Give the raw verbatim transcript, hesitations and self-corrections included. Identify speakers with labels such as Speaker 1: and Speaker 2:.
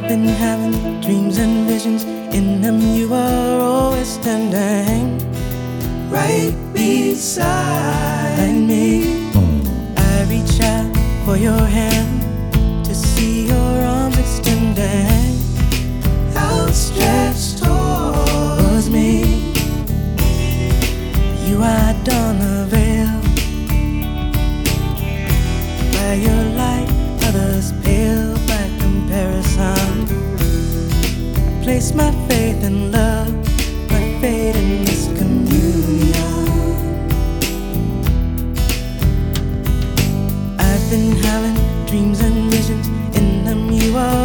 Speaker 1: I've been having dreams and visions. In them you are always standing right beside me. I reach out for your hand to see your arms extending, outstretched towards me. You are dawn the veil. By your light, others pale by comparison. Place my faith in love, my fate in this communion. I've been having dreams and visions. In them you are